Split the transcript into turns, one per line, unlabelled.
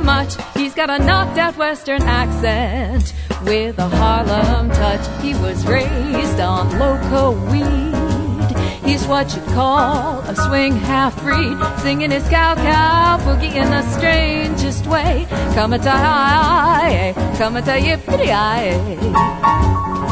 much. He's got a knocked out Western accent with a Harlem touch. He was raised on loco weed. He's what you'd call a swing half-breed, singing his cow-cow boogie in the strangest way. Come-a-tie, come-a-tie, yippity-eye.